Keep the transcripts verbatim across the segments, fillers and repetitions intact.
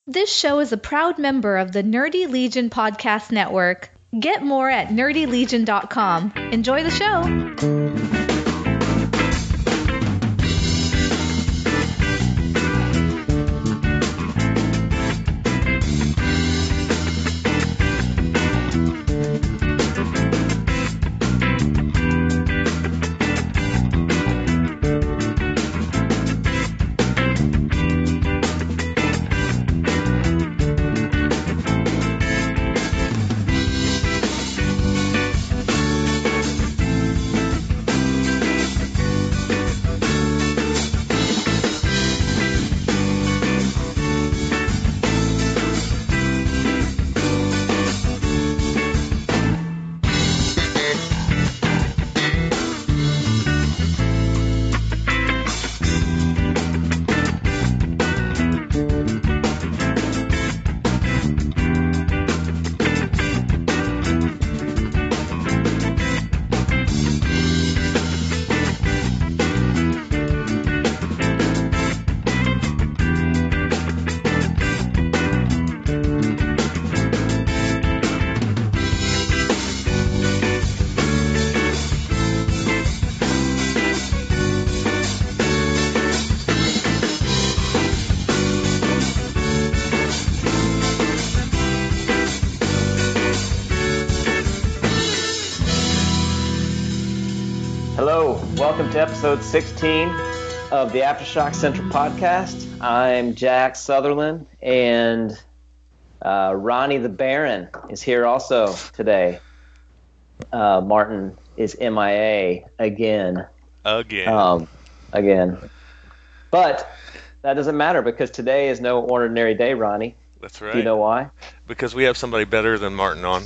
This show is a proud member of the Nerdy Legion Podcast Network. Get more at nerdy legion dot com. Enjoy the show! Welcome to episode sixteen of the Aftershock Central podcast. I'm Jack Sutherland, and uh, Ronnie the Baron is here also today. Uh, Martin is M I A again. Again. Um, again. But that doesn't matter because today is no ordinary day, Ronnie. That's right. Do you know why? Because we have somebody better than Martin on.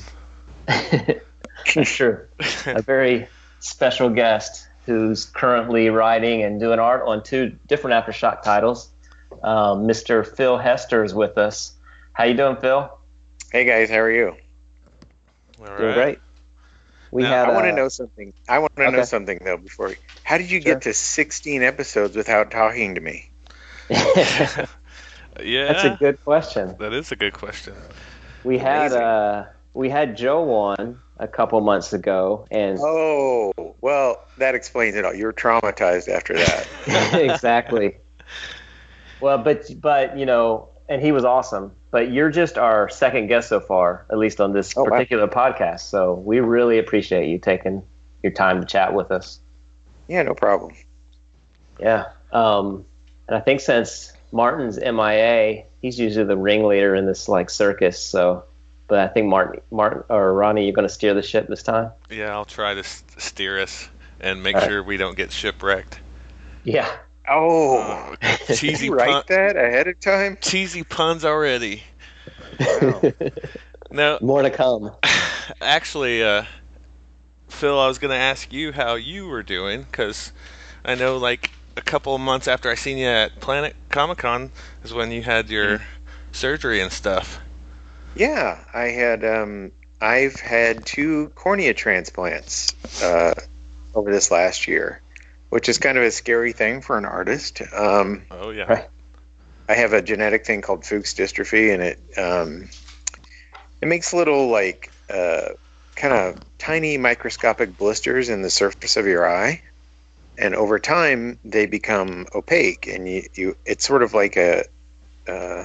Sure. A very special guest who's currently writing and doing art on two different Aftershock titles. Um, Mister Phil Hester is with us. How you doing, Phil? Hey guys, how are you? All right. Doing great. We now, had. I want to uh, know something. I want to okay. know something though. Before, we, how did you Sure. get to sixteen episodes without talking to me? Yeah. That's a good question. That is a good question. We had Amazing. uh, we had Joe on a couple months ago, and Oh, well, that explains it all. You were traumatized after that. exactly. Well, but but you know, and he was awesome. But you're just our second guest so far, at least on this Oh, wow. particular podcast. So we really appreciate you taking your time to chat with us. Yeah, no problem. Yeah. Um, and I think since Martin's M I A, he's usually the ringleader in this like circus. So, but I think Martin, Martin or Ronnie, you're going to steer the ship this time. Yeah, I'll try to s- steer us and make All right. sure we don't get shipwrecked. Yeah. Oh, Uh, did cheesy you pun- write that ahead of time? cheesy puns already. Wow. No, More to come. actually, uh, Phil, I was going to ask you how you were doing, because I know like a couple of months after I seen you at Planet Comic Con is when you had your surgery and stuff. Yeah, I had. Um, I've had two cornea transplants uh, over this last year, which is kind of a scary thing for an artist. Um, Oh, yeah. Right. I have a genetic thing called Fuchs dystrophy, and it um, it makes little like uh, kind of tiny microscopic blisters in the surface of your eye, and over time they become opaque, and you, you it's sort of like a uh,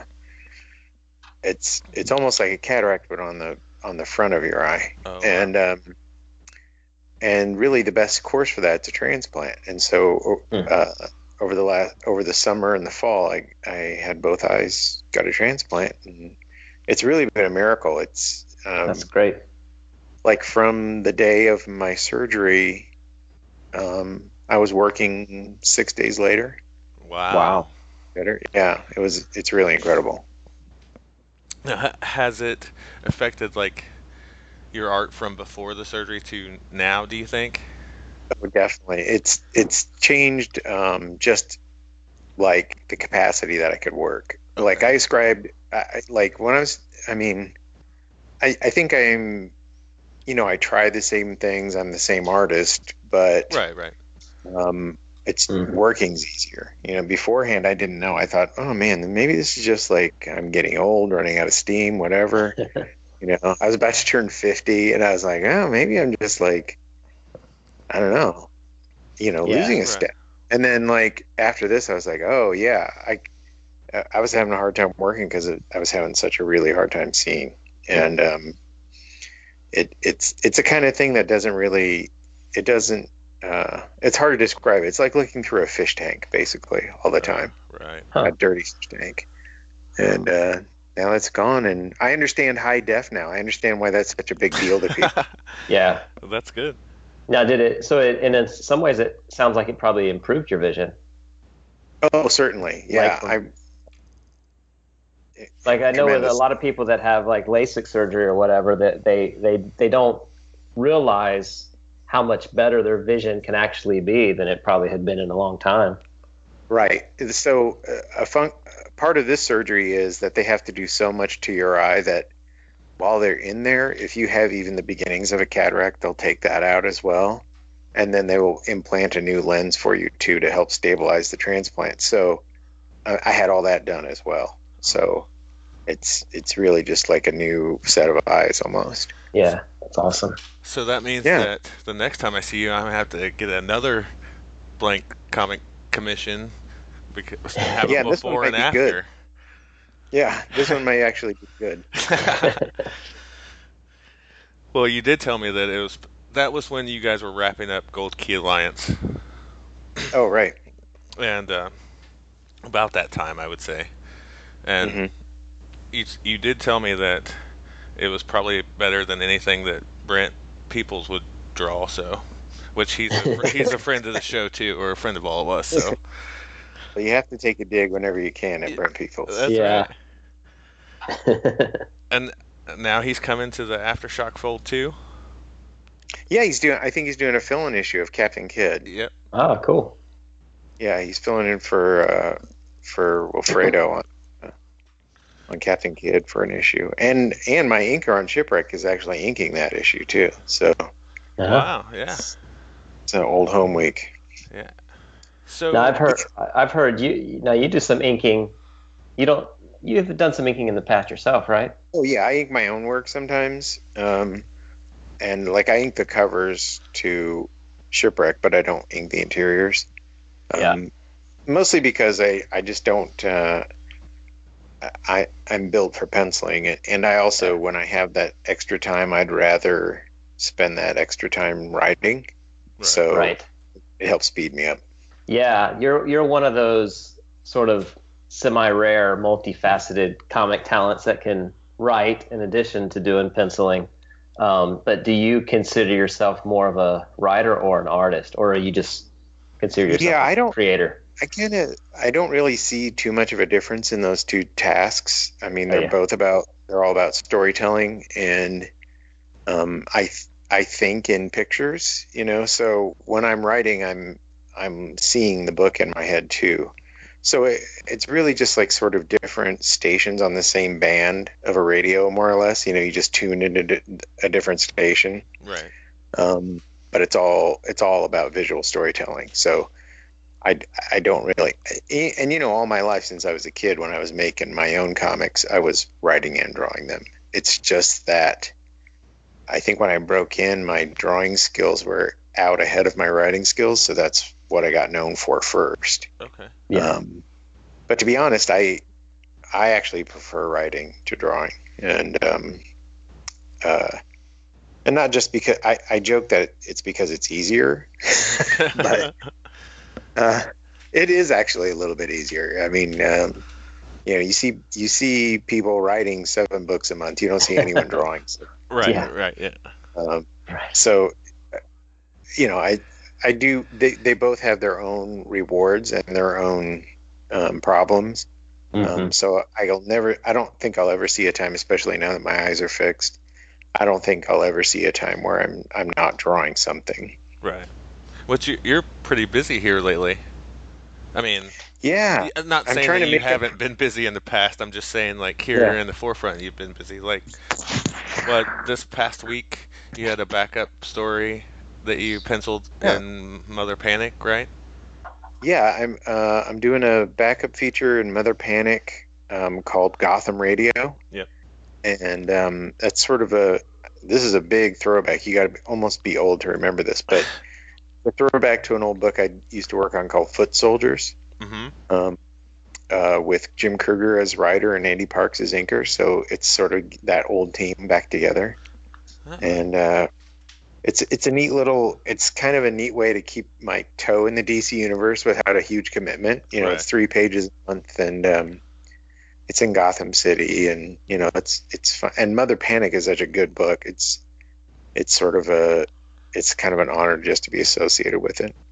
it's it's almost like a cataract, but on the on the front of your eye, Oh, wow. and um, and really the best course for that is a transplant, and so. Hmm. Uh, Over the last, over the summer and the fall, I, I had both eyes got a transplant, and it's really been a miracle. It's um, That's great. like from the day of my surgery, um, I was working six days later. Wow. Wow. Better, yeah. It was. It's really incredible. Now, ha- has it affected like your art from before the surgery to now, do you think? Oh, definitely, it's it's changed. Um, just like the capacity that I could work. Like I described, I, like when I was. I mean, I I think I'm. You know, I try the same things. I'm the same artist, but Right, right. um, it's Mhm. working's easier. You know, beforehand I didn't know. I thought, oh man, maybe this is just like I'm getting old, running out of steam, whatever. You know, I was about to turn fifty, and I was like, oh, maybe I'm just like, I don't know, you know, Yeah. losing a Right. step. And then like after this, I was like, oh yeah, I I was having a hard time working because I was having such a really hard time seeing, and um, it it's it's a kind of thing that doesn't really, it doesn't, uh, it's hard to describe. It's like looking through a fish tank basically all the time, Right. Huh. a dirty fish tank, and uh, now it's gone. And I understand high def now. I understand why that's such a big deal to people. Yeah. Well, that's good. Now, did it? So, it, and in some ways, it sounds like it probably improved your vision. Oh, certainly, yeah. Like- I Like I know with a Tremendous. lot of people that have like LASIK surgery or whatever, that they they they don't realize how much better their vision can actually be than it probably had been in a long time. Right. So uh, a fun- part of this surgery is that they have to do so much to your eye that while they're in there, if you have even the beginnings of a cataract, they'll take that out as well. And then they will implant a new lens for you too to help stabilize the transplant. So uh, I had all that done as well. So it's it's really just like a new set of eyes almost. Yeah, that's awesome. So that means Yeah. that the next time I see you, I'm gonna have to get another blank comic commission because have Yeah, it this one before and might be good. after. Yeah, this one may actually be good. Well, you did tell me that it was that was when you guys were wrapping up Gold Key Alliance, Oh, right. and uh, about that time, I would say. And Mhm. you you did tell me that it was probably better than anything that Brent Peoples would draw. So, which he's a, he's a friend of the show too, or a friend of all of us. So But you have to take a dig whenever you can at Brent Peoples. that's Yeah. right. And now he's coming to the Aftershock fold too. Yeah, he's doing. I think he's doing a fill-in issue of Captain Kidd. Yep. Oh, cool. Yeah, he's filling in for uh, for Wilfredo on uh, on Captain Kidd for an issue, and and my inker on Shipwreck is actually inking that issue too. So Uh-huh. Wow. Yeah. it's an old home week. So Now I've heard I've heard you now you do some inking. You don't you've done some inking in the past yourself, right? Oh yeah, I ink my own work sometimes, um, and like I ink the covers to Shipwreck, but I don't ink the interiors. Um, Yeah. Mostly because I I just don't. Uh, I I'm built for penciling it, and I also when I have that extra time, I'd rather spend that extra time writing. Right. So Right. it helps speed me up. Yeah, you're you're one of those sort of semi-rare, multifaceted comic talents that can write in addition to doing penciling. Um, but do you consider yourself more of a writer or an artist, or are you just consider yourself Yeah, a I don't- creator? I kind of I don't really see too much of a difference in those two tasks. I mean, Oh, they're yeah. both about they're all about storytelling, and um, I th- I think in pictures, you know. So when I'm writing, I'm I'm seeing the book in my head too. So it, it's really just like sort of different stations on the same band of a radio, more or less. You know, you just tune into di- a different station. right. Um, but it's all it's all about visual storytelling. So I, I don't really and you know all my life since I was a kid when I was making my own comics I was writing and drawing them. It's just that I think when I broke in my drawing skills were out ahead of my writing skills, so that's what I got known for first. Okay. Yeah. Um, but to be honest, I I actually prefer writing to drawing, and um, uh, and not just because I, I joke that it's because it's easier, but uh, it is actually a little bit easier. I mean, um, you know, you see you see people writing seven books a month. You don't see anyone drawing. So, right. Yeah. Right. Yeah. um, Right. so you know, I I do. They they both have their own rewards and their own um, problems. Mhm. Um, so I'll never, I don't think I'll ever see a time, especially now that my eyes are fixed. I don't think I'll ever see a time where I'm I'm not drawing something. Right. What you you're pretty busy here lately. I mean, Yeah, I'm not I'm saying trying that to you make it- haven't been busy in the past. I'm just saying, like here Yeah. in the forefront, you've been busy. Like, what this past week, you had a backup story that you penciled Yeah. in Mother Panic, right? yeah, I'm uh, I'm doing a backup feature in Mother Panic um, called Gotham Radio. Yep. And um, that's sort of a this is a big throwback. You got to almost be old to remember this, but a throwback to an old book I used to work on called Foot Soldiers, Mm-hmm. um, uh, with Jim Kruger as writer and Andy Parks as inker. So it's sort of that old team back together, Oh. and uh, it's it's a neat little. It's kind of a neat way to keep my toe in the D C universe without a huge commitment. You know, Right. it's three pages a month, and um, it's in Gotham City, and you know, it's it's fun. And Mother Panic is such a good book. It's it's sort of a it's kind of an honor just to be associated with it.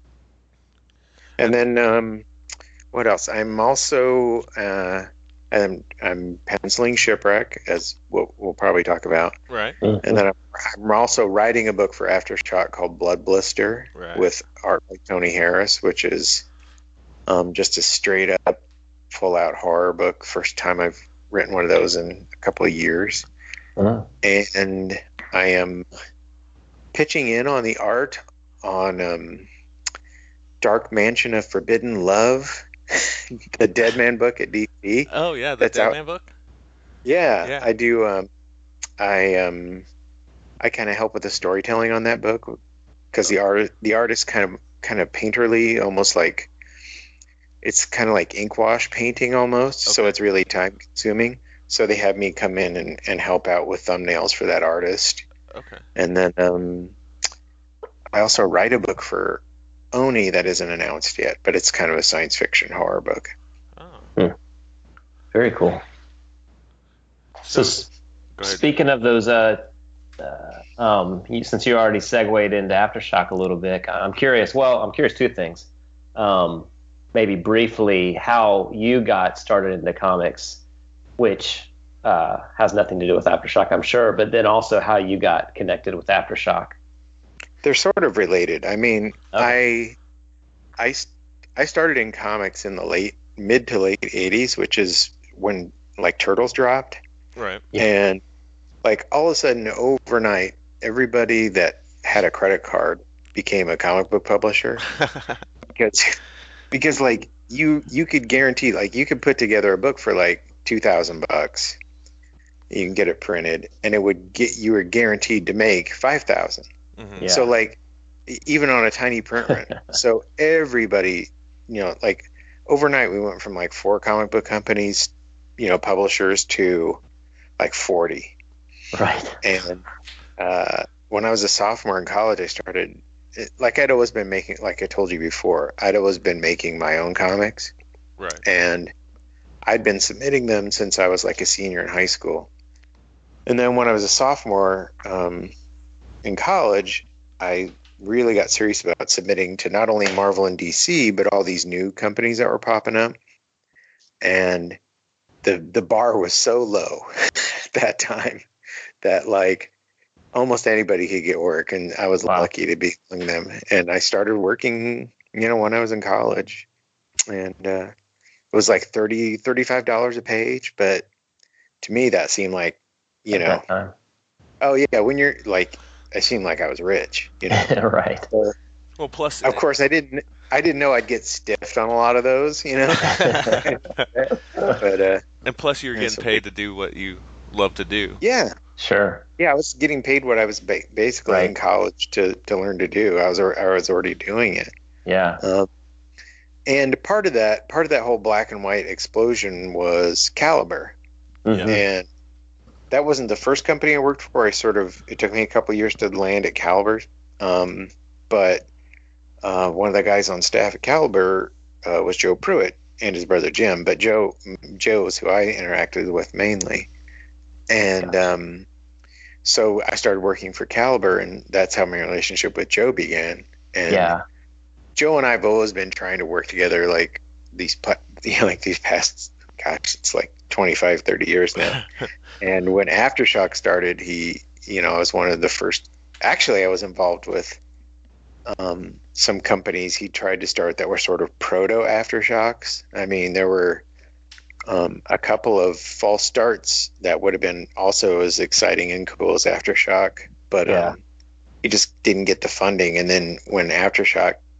And then um, what else? I'm also uh, I'm I'm penciling Shipwreck, as we'll, we'll probably talk about, Right. and then I'm, I'm also writing a book for Aftershock called Blood Blister Right. with art by Tony Harris, which is um, just a straight up, full out horror book. First time I've written one of those in a couple of years, Oh. and I am pitching in on the art on um, Dark Mansion of Forbidden Love, the Dead Man book at D C. Oh yeah, the That's Dead out. Man book. Yeah, Yeah. I do. Um, I um, I kind of help with the storytelling on that book because the art the artist kind of kind of painterly, almost like it's kind of like ink wash painting almost. So Okay. it's really time consuming. So they have me come in and, and help out with thumbnails for that artist. Okay. And then um, I also write a book for Oni that isn't announced yet, but it's kind of a science fiction horror book. Oh. Very cool. So, s- Go ahead. speaking of those, uh, uh, um, you, since you already segued into Aftershock a little bit, I'm curious. Well, I'm curious two things. Um, maybe briefly, how you got started into comics, which uh, has nothing to do with Aftershock, I'm sure, but then also how you got connected with Aftershock. They're sort of related. I mean, I, I, s- I started in comics in the late, mid to late eighties, which is when like Turtles dropped. Right. Yeah. And like all of a sudden overnight, everybody that had a credit card became a comic book publisher because, because like you, you could guarantee, like you could put together a book for like two thousand bucks. You can get it printed and it would get, you were guaranteed to make five thousand. Mhm. Yeah. So like e- even on a tiny print run. So everybody, you know, like overnight we went from like four comic book companies, you know, publishers to like forty. Right. And uh, when I was a sophomore in college, I started it, like I'd always been making, like I told you before, I'd always been making my own comics, Right. and I'd been submitting them since I was like a senior in high school. And then when I was a sophomore um, in college, I really got serious about submitting to not only Marvel and D C, but all these new companies that were popping up. And the the bar was so low at that time that like almost anybody could get work, and I was Wow. lucky to be among them. And I started working, you know, when I was in college, and uh, it was like thirty, thirty-five dollars a page. But to me, that seemed like, you At know, that time. oh yeah, when you're like, I seemed like I was rich, you know. Right. Well, plus, Of course, I didn't. I didn't know I'd get stiffed on a lot of those, you know. But uh, and plus, you're Yeah, getting so paid to do what you love to do. yeah, Sure. yeah, I was getting paid what I was ba- basically Right. in college to, to learn to do. I was al- I was already doing it, Yeah. um, and part of that part of that whole black and white explosion was Caliber, Mhm. and that wasn't the first company I worked for. I sort of it took me a couple years to land at Caliber, um, but uh, one of the guys on staff at Caliber uh, was Joe Pruitt and his brother Jim. But Joe Joe was who I interacted with mainly, and um, so I started working for Caliber, and that's how my relationship with Joe began. And Yeah. Joe and I have always been trying to work together, like these pu- you know, like these past gosh, it's like twenty-five, thirty years now. And when Aftershock started, he, you know, I was one of the first. Actually, I was involved with um, some companies he tried to start that were sort of proto Aftershocks. I mean, there were um, a couple of false starts that would have been also as exciting and cool as Aftershock, but Yeah. um, he just didn't get the funding. And then when Aftershock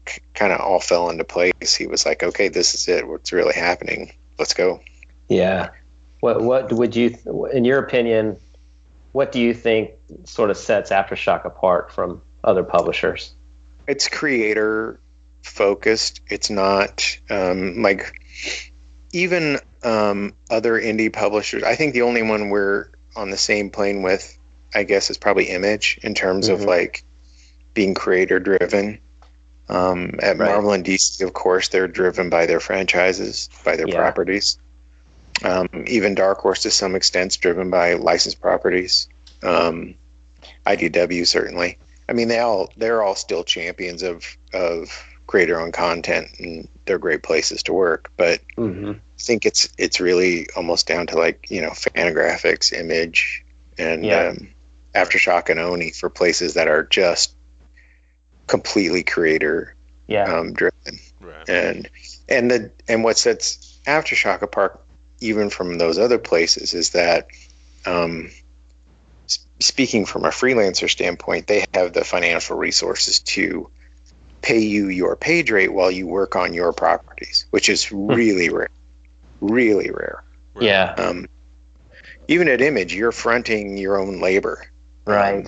c- kind of all fell into place. He was like, okay, this is it. What's really happening? Let's go. Yeah. What what would you, in your opinion, what do you think sort of sets Aftershock apart from other publishers? It's creator focused. It's not um, like even um, other indie publishers. I think the only one we're on the same plane with, I guess, is probably Image in terms Mm-hmm. of like being creator driven. Um, at Right. Marvel and D C, of course, they're driven by their franchises, by their Yeah. properties. Um, even Dark Horse, to some extent, is driven by licensed properties. Um, I D W certainly. I mean, they all they're all still champions of of creator-owned content, and they're great places to work. But Mm-hmm. I think it's it's really almost down to like you know Fantagraphics, Image, and Yeah. um, Aftershock and Oni for places that are just completely creator Yeah. um, driven. Right. And and the and what sets Aftershock apart even from those other places is that um, s- speaking from a freelancer standpoint, they have the financial resources to pay you your page rate while you work on your properties, which is really rare, really rare. Right. Yeah. Um, even at Image, you're fronting your own labor. Right. Um,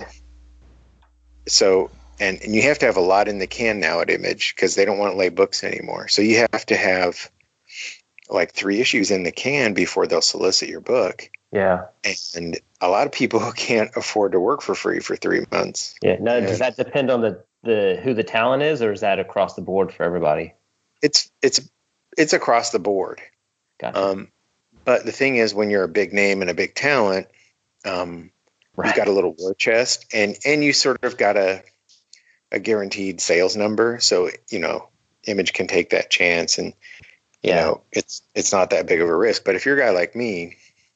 so, and, and you have to have a lot in the can now at Image because they don't want to lay books anymore. So you have to have like three issues in the can before they'll solicit your book. Yeah. And a lot of people can't afford to work for free for three months. Yeah. Now, Yeah. does that depend on the, the who the talent is, or is that across the board for everybody? It's it's it's across the board. Gotcha. Um, but the thing is, when you're a big name and a big talent, um, Right. you've got a little war chest, and and you sort of got a a guaranteed sales number. So you know, Image can take that chance, and you Yeah. know, it's it's not that big of a risk. But if you're a guy like me,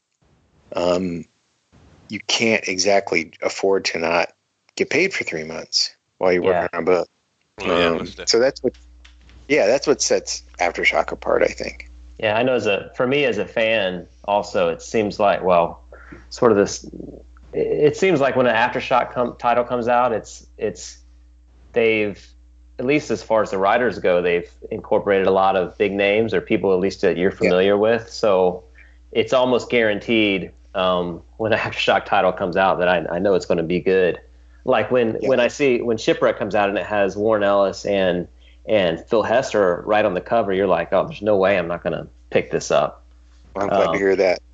um, you can't exactly afford to not get paid for three months while you're Yeah. working on a book. Well, yeah, Um, most definitely. so that's what, yeah, that's what sets Aftershock apart, I think. Yeah, I know. As a for me as a fan, also it seems like well, sort of this. It seems like when an Aftershock com- title comes out, it's it's they've at least as far as the writers go, they've incorporated a lot of big names or people at least that you're familiar with. So it's almost guaranteed um, when an Aftershock title comes out that I, I know it's going to be good. Like when Yeah. when I see when Shipwreck comes out and it has Warren Ellis and and Phil Hester right on the cover, you're like, oh, there's no way I'm not going to pick this up. I'm glad Um, to hear that.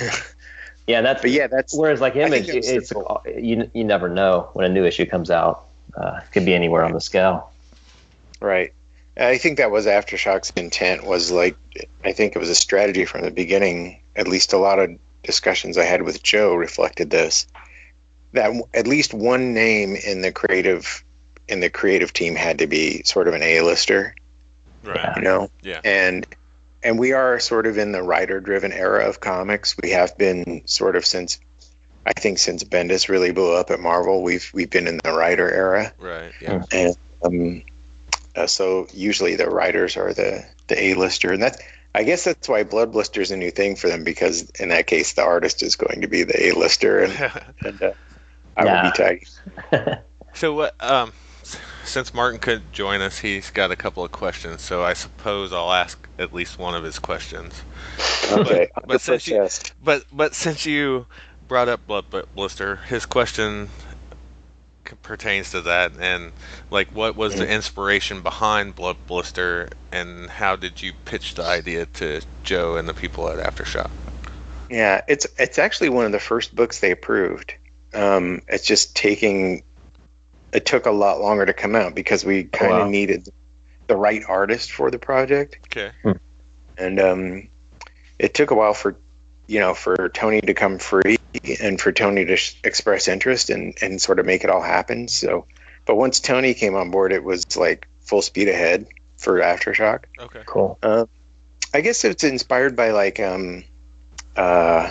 Yeah, and that's But yeah, that's whereas like I Image, think that's it's simple. you you never know when a new issue comes out. Uh, it could be anywhere on the scale. right. I think that was Aftershock's intent. Was like, I think it was a strategy from the beginning. At least a lot of discussions I had with Joe reflected this. That w- at least one name in the creative in the creative team had to be sort of an A-lister, Right. you know. Yeah. And and we are sort of in the writer-driven era of comics. We have been sort of since, I think, since Bendis really blew up at Marvel. We've we've been in the writer era, Right. Yeah. and um, uh, so usually the writers are the the A-lister, and that's I guess that's why Blood Blister's a new thing for them, because in that case the artist is going to be the A-lister, and, and uh, I Yeah. will be tagging. So what? Um, s- since Martin couldn't join us, he's got a couple of questions. So I suppose I'll ask at least one of his questions. Okay, But- but Under since you- protest. But but since you brought up Blood Bl- Blister, his question c- pertains to that. And like, what was the inspiration behind Blood Blister, and how did you pitch the idea to Joe and the people at Aftershock? Yeah, it's it's actually one of the first books they approved. Um, it's just taking. It took a lot longer to come out because we kind of wow. needed the right artist for the project, Okay. and um, it took a while for you know for Tony to come free and for Tony to sh- express interest and and sort of make it all happen. So, but once Tony came on board, it was like full speed ahead for Aftershock. Okay. Cool. Uh, I guess it's inspired by like, um, uh,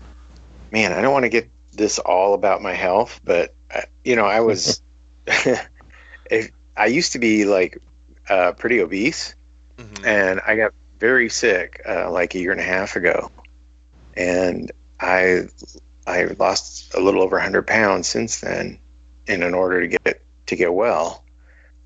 man, I don't want to get this all about my health, but uh, you know, I was, if, I used to be like uh, pretty obese, Mhm. and I got very sick uh, like a year and a half ago, and I I lost a little over one hundred pounds since then, and in order to get to get well.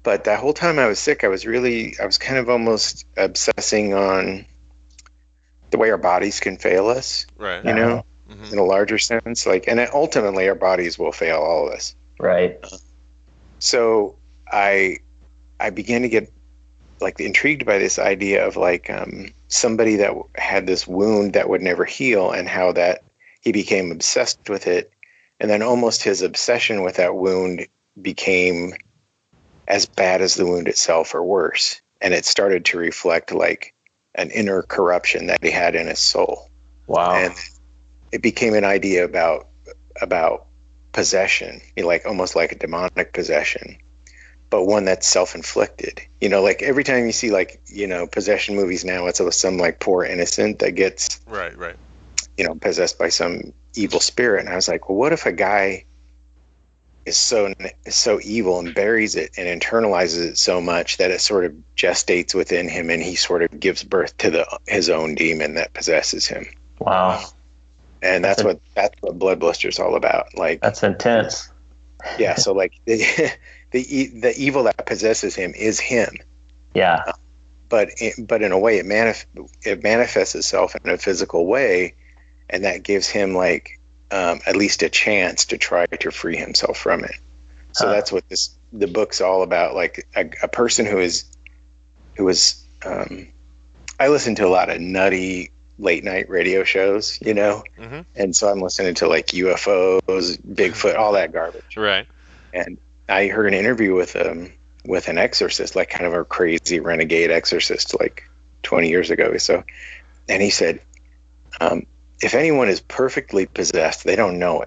but that whole time I was sick, I was really, I was kind of almost obsessing on the way our bodies can fail us, Right. you know, Mm-hmm. in a larger sense. Like, and ultimately our bodies will fail all of us. Right. So I, I began to get like intrigued by this idea of like um, somebody that had this wound that would never heal, and how that he became obsessed with it. And then almost his obsession with that wound became as bad as the wound itself or worse. And it started to reflect like an inner corruption that he had in his soul. Wow. And it became an idea about, about possession, like almost like a demonic possession, but one that's self-inflicted. You know, like every time you see like, you know, possession movies now, it's some like poor innocent that gets, Right, right. you know, possessed by some evil spirit. And I was like, well, what if a guy is so is so evil and buries it and internalizes it so much that it sort of gestates within him, and he sort of gives birth to the his own demon that possesses him. Wow. And that's, That's a- what that's what Blood Blister's all about. Like, That's intense. yeah, so like the the e- the evil that possesses him is him, Yeah. but it, but in a way it manif- it manifests itself in a physical way, and that gives him like um, at least a chance to try to free himself from it. So Huh. that's what this the book's all about. Like a, a person who is who is um, I listen to a lot of nutty late night radio shows, you know, Mm-hmm. and so I'm listening to like U F Os, Bigfoot, all that garbage. Right. And I heard an interview with um with an exorcist, like kind of a crazy renegade exorcist, like twenty years ago. So, and he said, um, if anyone is perfectly possessed, they don't know it.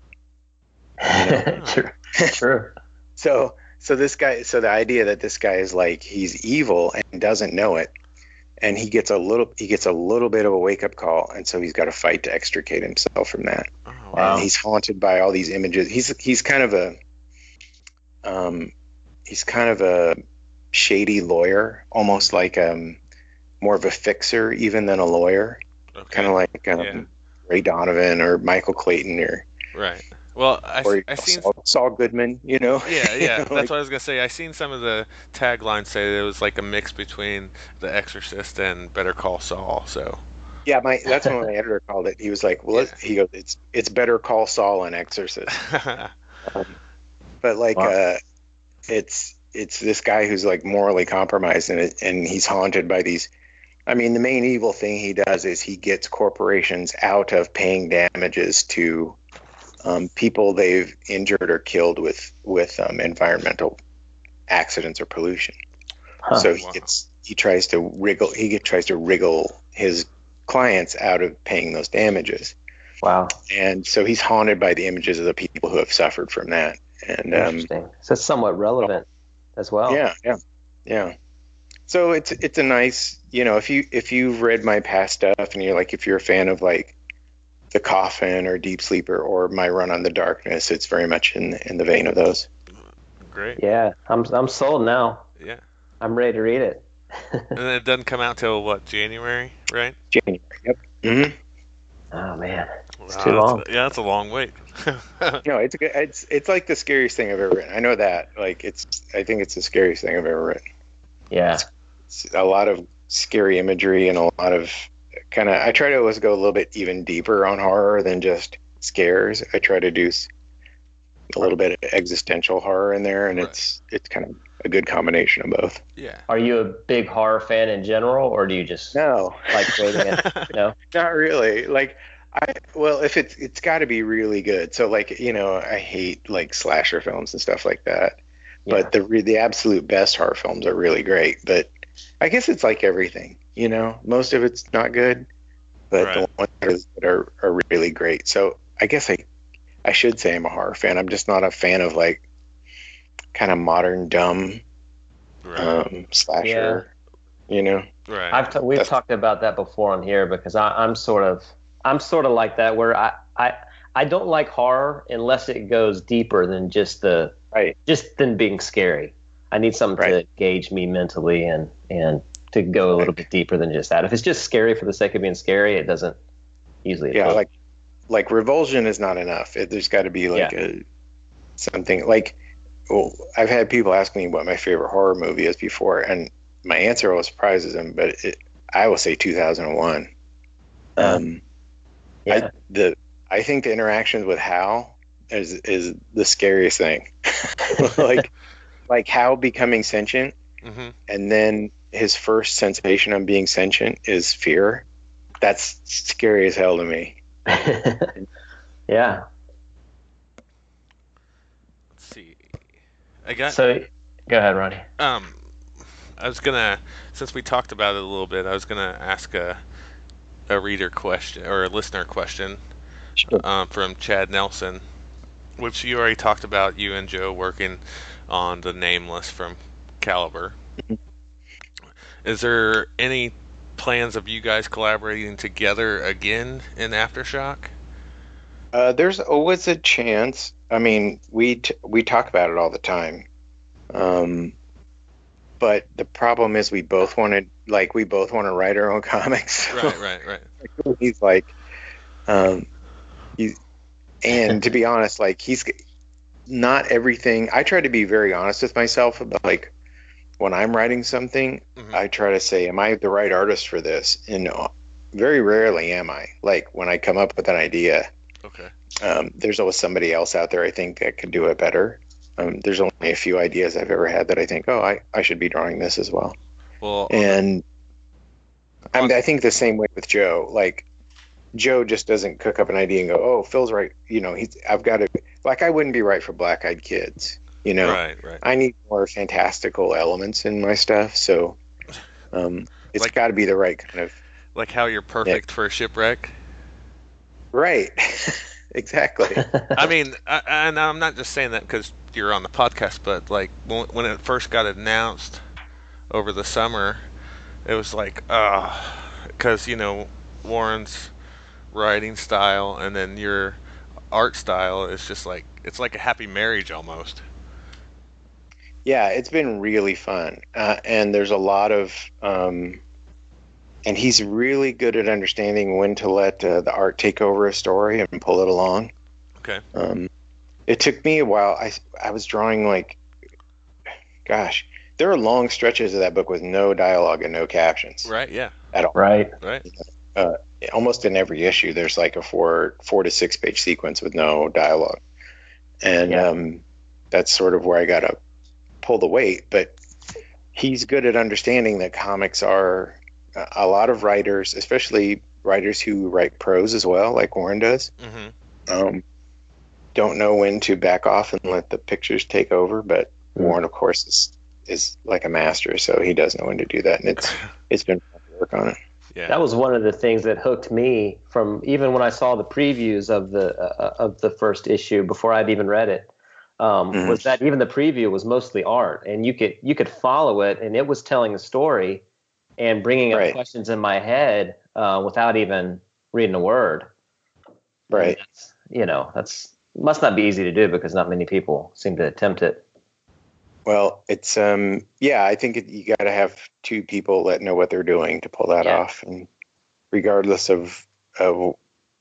True. True. So, so this guy, so the idea that this guy is like he's evil and doesn't know it, and he gets a little, he gets a little bit of a wake up call, and so he's got to fight to extricate himself from that. Oh, Wow. And he's haunted by all these images. He's he's kind of a um he's kind of a shady lawyer, almost like um more of a fixer even than a lawyer, okay. kind of like um, Yeah. Ray Donovan or Michael Clayton or Right. Well, I or I seen. Saul, Saul Goodman, you know. Yeah, You yeah. know, That's like- what I was gonna say. I seen some of the taglines say that it was like a mix between The Exorcist and Better Call Saul. So. yeah, my that's what my editor called it. He was like, well, Yeah. he goes, it's it's better call Saul an exorcist. But like Wow. uh it's it's this guy who's like morally compromised, and it, and he's haunted by these. I mean, the main evil thing he does is he gets corporations out of paying damages to um, people they've injured or killed with with um, environmental accidents or pollution. Huh. So he Wow. gets he tries to wriggle he get, tries to wriggle his clients out of paying those damages, Wow. and so he's haunted by the images of the people who have suffered from that. And um, Interesting. So it's somewhat relevant as well. Yeah, yeah, yeah. So it's it's a nice, you know, if you if you've read my past stuff and you're like, if you're a fan of like The Coffin or Deep Sleeper or my run on The Darkness, it's very much in in the vein of those. Great. Yeah. I'm I'm sold now. Yeah. I'm ready to read it. And it doesn't come out till what, January, right? January. Yep. hmm Oh man. It's Wow, too that's- long. Yeah, that's a long wait. No, it's a good, it's it's like the scariest thing I've ever written. I know that. Like it's I think it's the scariest thing I've ever written. Yeah. It's a lot of scary imagery and a lot of kind of. I try to always go a little bit even deeper on horror than just scares. I try to do s- a little bit of existential horror in there, and Right. it's it's kind of a good combination of both. Yeah. Are you a big horror fan in general, or do you just No, like creating it? No. not really. Like I well, if it's it's got to be really good. So like you know, I hate like slasher films and stuff like that. Yeah. But the re- the absolute best horror films are really great. But I guess it's like everything, you know. Most of it's not good, but Right. the ones that are are really great. So I guess I I should say I'm a horror fan. I'm just not a fan of like kind of modern dumb Right. um, slasher. You know. right. I've t- we've That's- talked about that before on here because I, I'm sort of I'm sort of like that where I, I I don't like horror unless it goes deeper than just the Right. just than being scary. I need something to Right. engage me mentally and and to go a little bit deeper than just that. If it's just scary for the sake of being scary, it doesn't usually. Yeah, appeal. like like revulsion is not enough. It, there's got to be like Yeah. a something like well, I've had people ask me what my favorite horror movie is before, and my answer always surprises them, but it, I will say two thousand one. Um, Yeah. I, the I think the interactions with Hal is is the scariest thing. like like Hal becoming sentient, Mm-hmm. and then his first sensation of being sentient is fear. That's scary as hell to me. Yeah. Let's see. I got. So, go ahead, Ronnie. Um, I was gonna, since we talked about it a little bit, I was gonna ask a a reader question or a listener question Sure. um, from Chad Nelson, which you already talked about. You and Joe working on the Nameless from Caliber. Is there any plans of you guys collaborating together again in Aftershock? Uh, there's always a chance. I mean, we t- we talk about it all the time. Um, but the problem is we both want to like we both want to write our own comics. Right, right, right. He's like, um, he's, and to be honest, like he's not everything. I try to be very honest with myself about like when I'm writing something. Mhm. I try to say, am I the right artist for this? And very rarely am I. Like when I come up with an idea, Okay. um, there's always somebody else out there I think that could do it better. Um, there's only a few ideas I've ever had that I think, oh, I, I should be drawing this as well. Well, And I, mean, I think the same way with Joe. Like Joe just doesn't cook up an idea and go, oh, Phil's right. You know, he's I've got to like I wouldn't be right for Black Eyed Kids. You know, right, right. I need more fantastical elements in my stuff. So um, it's Like- got to be the right kind of Like how you're perfect for a shipwreck. right. Exactly. I mean, I, and I'm not just saying that because you're on the podcast, but like when, when it first got announced over the summer, it was like, ah, because you know Warren's writing style and then your art style is just like it's like a happy marriage almost. Yeah, it's been really fun, uh, and there's a lot of, um, and he's really good at understanding when to let uh, the art take over a story and pull it along. Okay. Um, it took me a while. I I was drawing like, gosh, there are long stretches of that book with no dialogue and no captions Right. Yeah. at all. Right. Right. Almost in every issue, there's like a four four to six page sequence with no dialogue, and Yeah. um, that's sort of where I got to pull the weight. But he's good at understanding that comics are a lot of writers, especially writers who write prose as well, like Warren does, Mm-hmm. um, don't know when to back off and let the pictures take over. But Mm. Warren, of course, is is like a master, so he does know when to do that, and it's it's been fun to work on it. Yeah. That was one of the things that hooked me from even when I saw the previews of the uh, of the first issue before I'd even read it. Um, Mhm. Was that even the preview was mostly art, and you could you could follow it, and it was telling a story and bringing up Right. questions in my head uh, without even reading a word. Right. And that's, you know, that's must not be easy to do because not many people seem to attempt it. Well, it's um yeah, I think it, you got to have two people that know what they're doing to pull that Yeah. off, and regardless of, of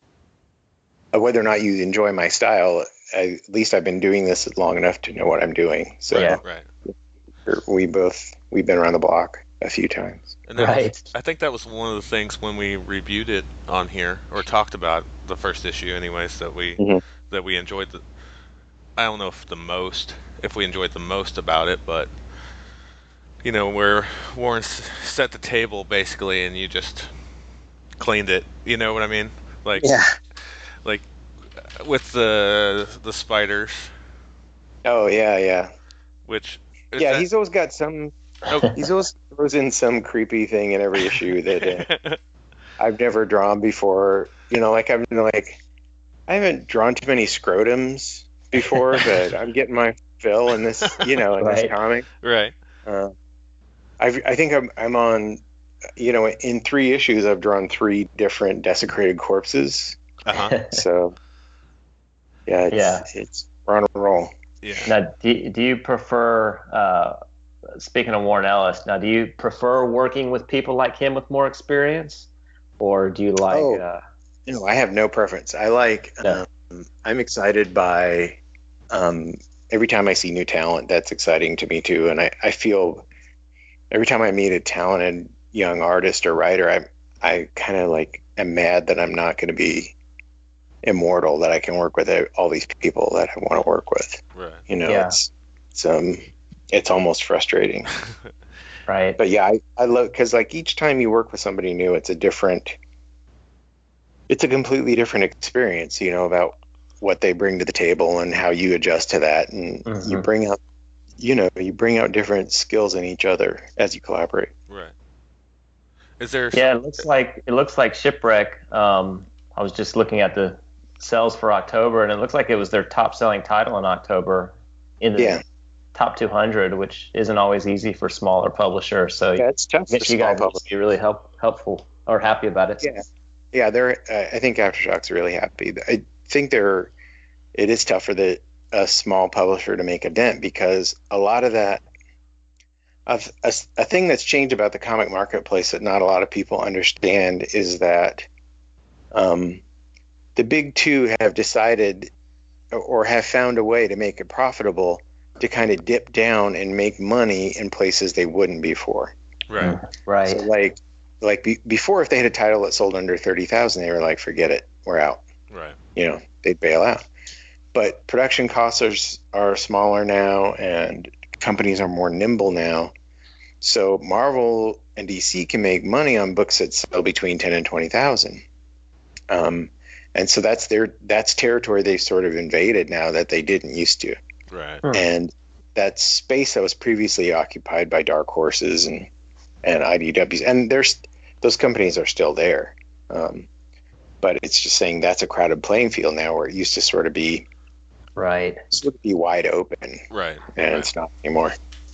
of whether or not you enjoy my style, I, at least I've been doing this long enough to know what I'm doing. So Yeah. Right. we both we've been around the block a few times. And that Right. was, I think that was one of the things when we reviewed it on here or talked about the first issue, anyways, that we Mhm. that we enjoyed the. I don't know if the most, if we enjoyed the most about it, but you know where Warren s- set the table basically, and you just cleaned it. You know what I mean? Like like with the the spiders, Oh yeah, yeah. which is Yeah, that- he's always got some. oh, He's always throws in some creepy thing in every issue that uh, I've never drawn before. You know, like I'm like I haven't drawn too many scrotums before, but I'm getting my fill in this. You know, in Right. this comic. right. Uh, I I think I'm I'm on. You know, in three issues, I've drawn three different desecrated corpses. Uh-huh. So yeah, it's, Yeah. it's we're on a roll. Yeah. Now, do, do you prefer, uh, speaking of Warren Ellis, now do you prefer working with people like him with more experience? Or do you like, Oh. uh, You know, I have no preference. I like. Yeah. Um, I'm excited by um, every time I see new talent, that's exciting to me too. And I, I feel every time I meet a talented young artist or writer, I I kind of like am mad that I'm not going to be immortal, that I can work with all these people that I want to work with. Right. You know, Yeah. it's it's um it's almost frustrating. Right. But yeah, I, I love, because like each time you work with somebody new, it's a different, it's a completely different experience, you know, about what they bring to the table and how you adjust to that. And Mhm. you bring out, you know, you bring out different skills in each other as you collaborate. Right. Is there? Yeah, it looks like it looks like Shipwreck. Um, I was just looking at the sales for October, and it looks like it was their top-selling title in October in the Yeah. top two hundred, which isn't always easy for smaller publishers. So Yeah, it's tough I for guess you small guys would publishers. be really help, helpful or happy about it. Yeah. Yeah, they're, uh, I think Aftershock's really happy. I think they're, it is tough for the, a small publisher to make a dent, because a lot of that, a, a, a thing that's changed about the comic marketplace that not a lot of people understand is that um, the big two have decided or have found a way to make it profitable to kind of dip down and make money in places they wouldn't before. Right. Right. So like, like be, before, if they had a title that sold under thirty thousand, they were like, forget it, we're out. Right. You know, they'd bail out. But production costs are, are smaller now, and companies are more nimble now. So Marvel and D C can make money on books that sell between ten and twenty thousand. Um, and so that's their that's territory they sort of invaded now that they didn't used to. Right. Hmm. And that space that was previously occupied by Dark Horses and and I D Ws, and there's those companies are still there. Um, but it's just saying that's a crowded playing field now, where it used to sort of be Right. sort of be wide open, Right. and Right. it's not anymore.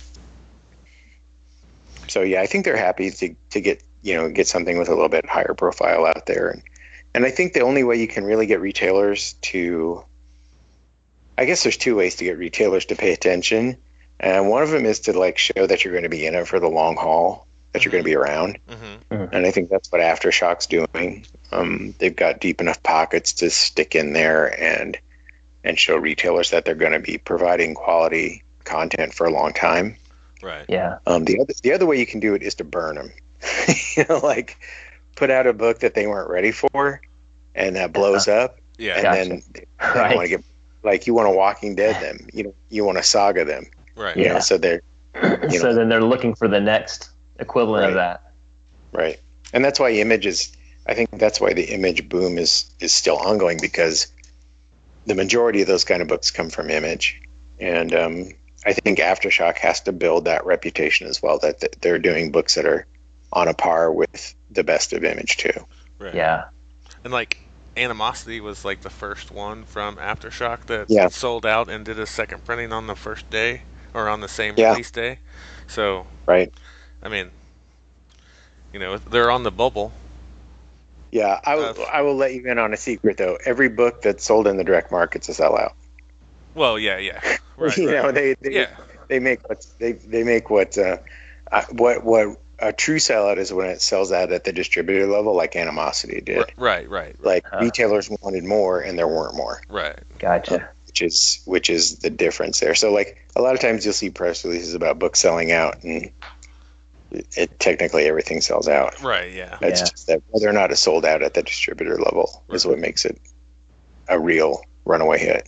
So yeah, I think they're happy to, to get, you know, get something with a little bit higher profile out there. And, and I think the only way you can really get retailers to, I guess there's two ways to get retailers to pay attention. And one of them is to like show that you're going to be in it for the long haul, that you're going to be around. Mm-hmm. And I think that's what Aftershock's doing. Um, they've got deep enough pockets to stick in there and and show retailers that they're going to be providing quality content for a long time. Right. Yeah. Um, the other the other way you can do it is to burn them. You know, like put out a book that they weren't ready for, and that blows up, Yeah. and Gotcha. then they Right. want to get, like, you want to Walking Dead them. You know, you want to Saga them. Right. You Yeah. know, so they're you So know, then they're looking for the next equivalent of Right. that. right. And that's why Image is. I think that's why the Image boom is is still ongoing, because the majority of those kind of books come from Image, and um, I think Aftershock has to build that reputation as well, that th- they're doing books that are on a par with the best of Image too. Right. Yeah. And like Animosity was like the first one from Aftershock that Yeah. sold out and did a second printing on the first day or on the same Yeah. release day. So Right. I mean, you know, they're on the bubble. Yeah, I will. Uh, I will let you in on a secret though. Every book that's sold in the direct market's a sellout. Well, yeah, yeah. Right. you right. know, they they, Yeah. they make what they they make what uh, uh, what what a true sellout is when it sells out at the distributor level, like Animosity did. R- Right, right, Like Huh. retailers wanted more, and there weren't more, right. Gotcha. which is which is the difference there. So like a lot of times you'll see press releases about books selling out, and it, it technically everything sells out. Right, yeah. It's Yeah. just that whether or not it's sold out at the distributor level is what makes it a real runaway hit.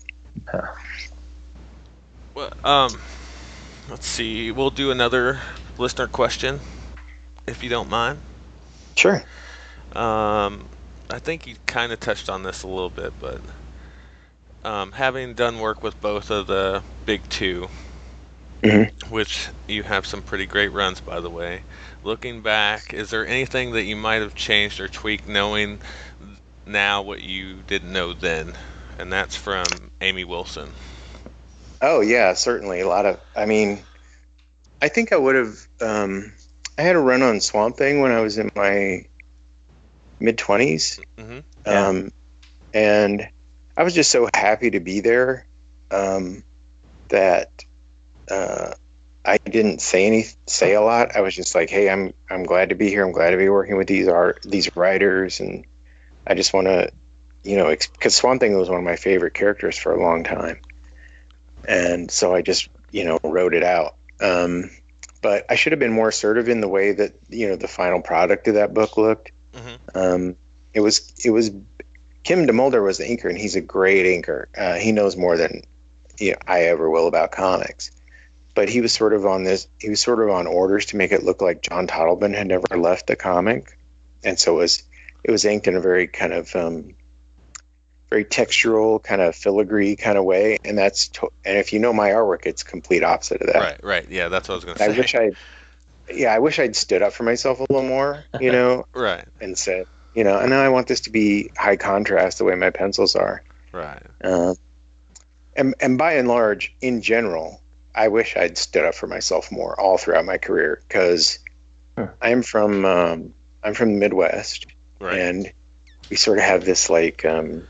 Well, um, let's see. We'll do another listener question, if you don't mind. Sure. Um, I think you kind of touched on this a little bit, but um, having done work with both of the big two, Mhm. which you have some pretty great runs, by the way. Looking back, is there anything that you might have changed or tweaked knowing now what you didn't know then? And that's from Amy Wilson. Oh yeah, certainly a lot of. I mean, I think I would have. Um, I had a run on Swamp Thing when I was in my mid twenties, Mm-hmm. Yeah. um, and I was just so happy to be there um, that uh, I didn't say any say a lot. I was just like, hey, I'm I'm glad to be here. I'm glad to be working with these art these writers, and I just want to, you know, because Swamp Thing was one of my favorite characters for a long time. and so I just you know wrote it out. Um, but I should have been more assertive in the way that you know the final product of that book looked. Mm-hmm. Um, it was it was Kim DeMulder was the inker, and he's a great inker. Uh, he knows more than you know, I ever will about comics. But he was sort of on this. He was sort of on orders to make it look like John Toddleben had never left the comic, and so it was it was inked in a very kind of um, very textural, kind of filigree kind of way. And that's to- and if you know my artwork, it's complete opposite of that. Right, right. Yeah, that's what I was going to say. I wish I, yeah, I wish I'd stood up for myself a little more, you know, right, and said, you know, and now I want this to be high contrast the way my pencils are. Right. Uh, and and by and large, in general, I wish I'd stood up for myself more all throughout my career because huh. I'm from um, I'm from the Midwest, right. and we sort of have this like um,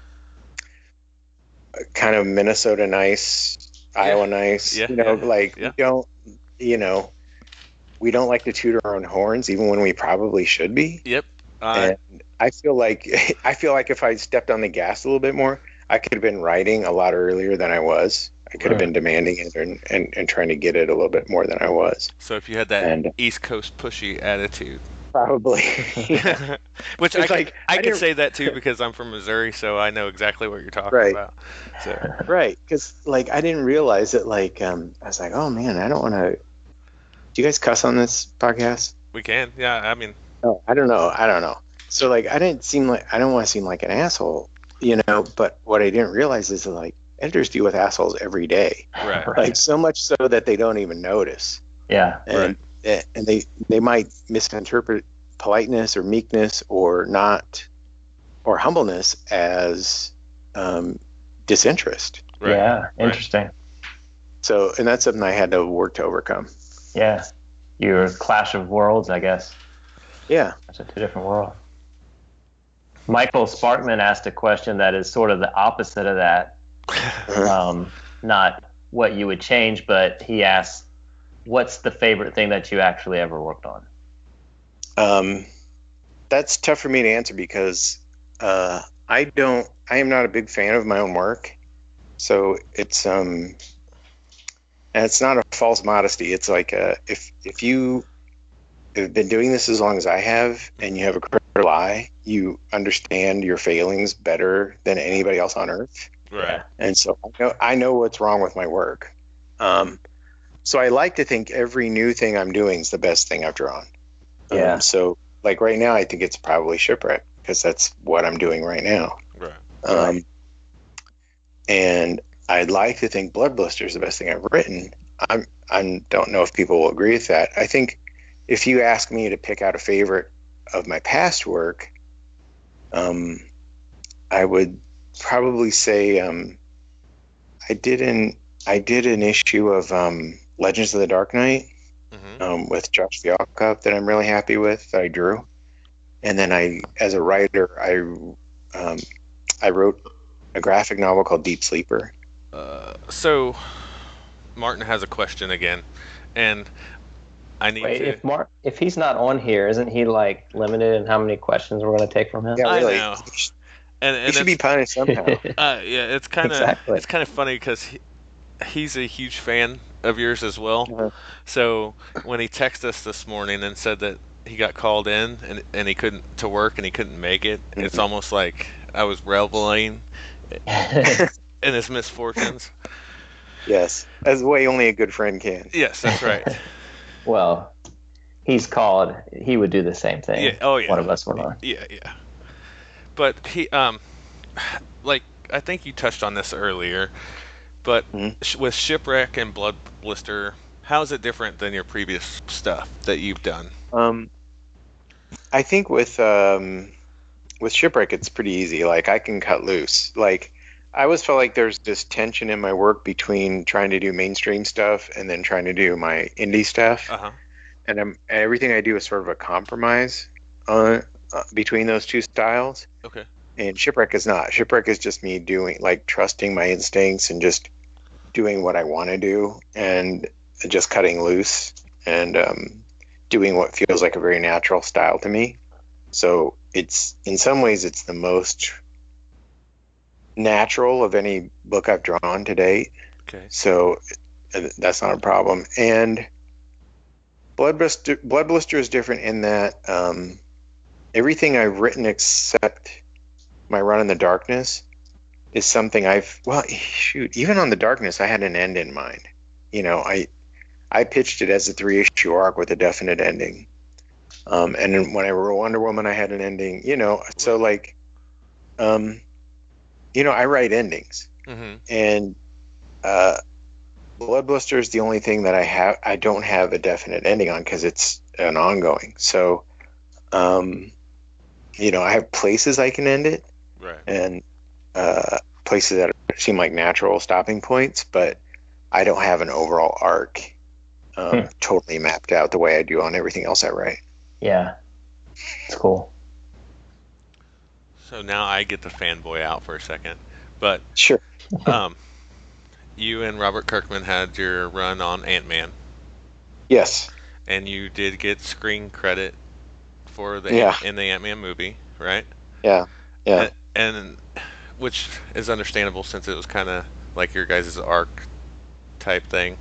kind of Minnesota nice, yeah. Iowa nice, yeah, you know, yeah, like yeah. we don't, you know, we don't like to toot our own horns, even when we probably should be. Yep. Uh, and I feel like I feel like if I stepped on the gas a little bit more, I could have been writing a lot earlier than I was. I could right. have been demanding it and, and, and trying to get it a little bit more than I was. So if you had that and, East Coast pushy attitude. Probably. Which I, like, could, I, I could say that too because I'm from Missouri, so I know exactly what you're talking right. about. So. Right, because like I didn't realize that like um, I was like, oh man, I don't want to. Do you guys cuss on this podcast? We can, yeah. I mean, oh, I don't know, I don't know. So like I didn't seem like I don't want to seem like an asshole, you know. But what I didn't realize is that like editors deal with assholes every day, right? Like right. so much so that they don't even notice. Yeah, and, right. And they, they might misinterpret politeness or meekness or not or humbleness as um, disinterest. Right. Yeah, interesting. Right. So, and that's something I had to work to overcome. Yeah, your clash of worlds, I guess. Yeah, that's a two different world. Michael Sparkman asked a question that is sort of the opposite of that. um, not what you would change, but he asked, what's the favorite thing that you actually ever worked on? Um, that's tough for me to answer because uh, I don't. I am not a big fan of my own work, so it's um, and it's not a false modesty. It's like a, if if you have been doing this as long as I have, and you have a critical eye, you understand your failings better than anybody else on earth. Right. And so I know I know what's wrong with my work. Um, so I like to think every new thing I'm doing is the best thing I've drawn. Yeah. Um, so like right now, I think it's probably Shipwreck because that's what I'm doing right now. Right. Um, and I'd like to think Blood Blister is the best thing I've written. I'm I don't know if people will agree with that. I think if you ask me to pick out a favorite of my past work, um, I would probably say um, I did an I did an issue of um, Legends of the Dark Knight mm-hmm. um, with Josh Fialkov that I'm really happy with that I drew, and then I, as a writer, I um, I wrote a graphic novel called Deep Sleeper. Uh, so Martin has a question again, and I need Wait, to. If Mark, if he's not on here, isn't he like limited in how many questions we're going to take from him? Yeah, really. I know. And, and he should be punished somehow. uh, yeah, it's kind of exactly. it's kind of funny because he, he's a huge fan of yours as well. Uh-huh. So when he texted us this morning and said that he got called in and and he couldn't to work and he couldn't make it, mm-hmm. It's almost like I was reveling in his misfortunes. Yes, that's the way only a good friend can. Yes, that's right. Well, he's called. He would do the same thing. Yeah. Oh yeah. One of us were not. Yeah, yeah. But he, um, like I think you touched on this earlier, but mm-hmm. sh- with Shipwreck and Blood Blister, how is it different than your previous stuff that you've done? Um, I think with um, with Shipwreck, it's pretty easy. Like I can cut loose. Like I always felt like there's this tension in my work between trying to do mainstream stuff and then trying to do my indie stuff. Uh-huh. And I'm, everything I do is sort of a compromise uh, uh, between those two styles. Okay. And Shipwreck is not. Shipwreck is just me doing, like, trusting my instincts and just doing what I want to do and just cutting loose and um, doing what feels like a very natural style to me. So it's, in some ways, it's the most natural of any book I've drawn to date. Okay. So uh, that's not a problem. And Blood Blister, Blood Blister is different in that um, everything I've written except my run in the Darkness is something I've, well, shoot, even on the Darkness, I had an end in mind. You know, I I pitched it as a three-issue arc with a definite ending. Um, and then when I wrote Wonder Woman, I had an ending, you know, so like, um, you know, I write endings. Mm-hmm. And uh, Blood Blister is the only thing that I have, I don't have a definite ending on because it's an ongoing. So, um, you know, I have places I can end it. Right. And uh, places that seem like natural stopping points, but I don't have an overall arc um, Hmm. totally mapped out the way I do on everything else I write. Yeah, it's cool. So now I get the fanboy out for a second, but Sure. um, you and Robert Kirkman had your run on Ant-Man, Yes. and you did get screen credit for the Yeah. in the Ant-Man movie, right? Yeah. Yeah. And, and which is understandable since it was kind of like your guys' arc type thing.